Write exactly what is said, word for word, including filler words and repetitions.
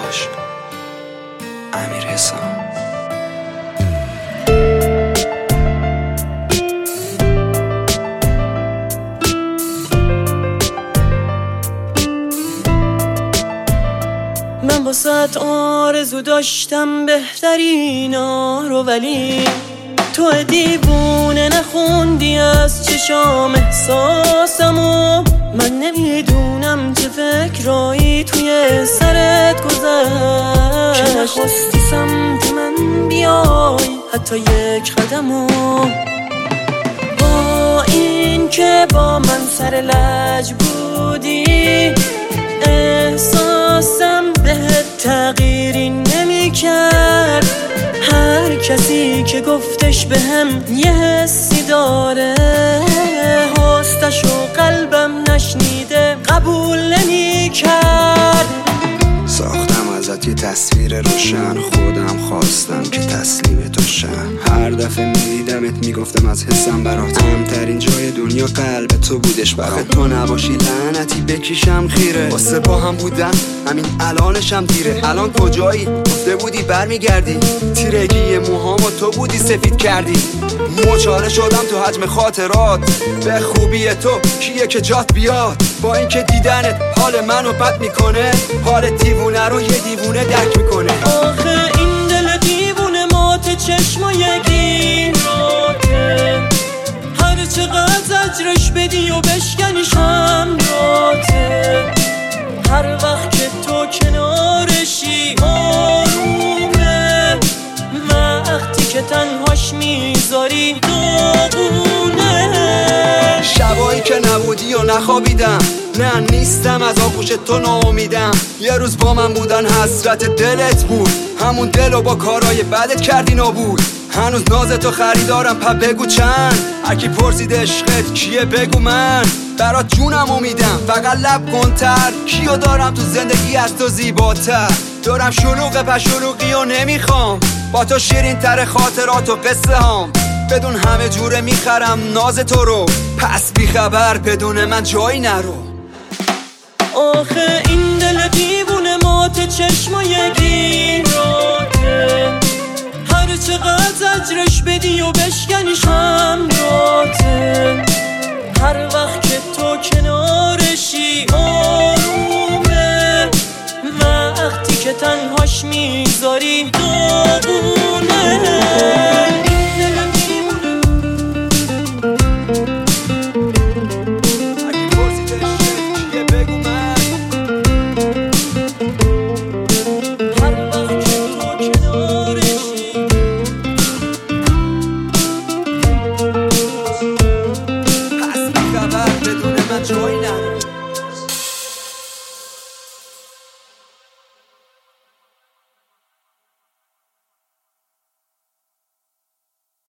باش. امیر حسام. من واسه آرزو داشتم بهترینا رو، ولی تو دیوونه نخوندی از چشام احساسمو. من نمیدونم چه فکرایی توی سرت گذشت که نخواستی سمت من بیای حتی یک قدمو. با این که با من سر لج بودی، احساسم بهت تغییری نمی کرد. هر کسی که گفتش بهم یه حسی داره، هستش و قلبم نشنیده قبول نمی کرد. ساختم ازت یه تصویر روشن، خودم خواستم که تسلیم تو شم. هر دفعه میدیدمت میگفتم از حسم برات مهمترین جای دنیا قلب تو بودش برام. تو نباشی لعنتی بکشم خیره، واسه با هم بودن همین الانشم دیره. الان کجایی؟ گفته بودی برمیگردی، تیرگی موهامو تو بودی سفید کردی. مچاله شدم تو حجم خاطرات، به خوبی تو کیه که جات بیاد. با اینکه دیدنت حال منو بد میکنه، حال دیوونه رو یه دیوونه درک میکنه. آخه این دل دیوونه مات چشمای گیراته، هر چقدر زجرش بدی و بشکنیش هم راته. هر وقت که تو کنارشی آرومه، وقتی که تنهاش میذاری داغونه. شبایی که نبودی و نخوابیدم، نه نیستم از آغوش تو ناامیدم. یه روز با من بودن حسرت دلت بود، همون دلو با کارای بدت کردی نابود. هنوز ناز تو خریدارم پا بگو چند، هرکی پرسید عشقت کیه بگو من. برات جونم امیدم فقط لب کنتر، کیو دارم تو زندگی از تو زیباتر. دارم شلوغ پشلوغی و نمیخوام، با تو شیرین تر خاطرات و قصه هام. بدون همه جوره میخرم ناز تو رو، پس بیخبر بدون من جایی نرو. آخه این دل دیوونه مات چشمای گیراته، هر چقدر زجرش بدی و بشکنیش هم راته. هر وقت که تو کنارشی آرومه، وقتی که تنهاش میذاری داغونه.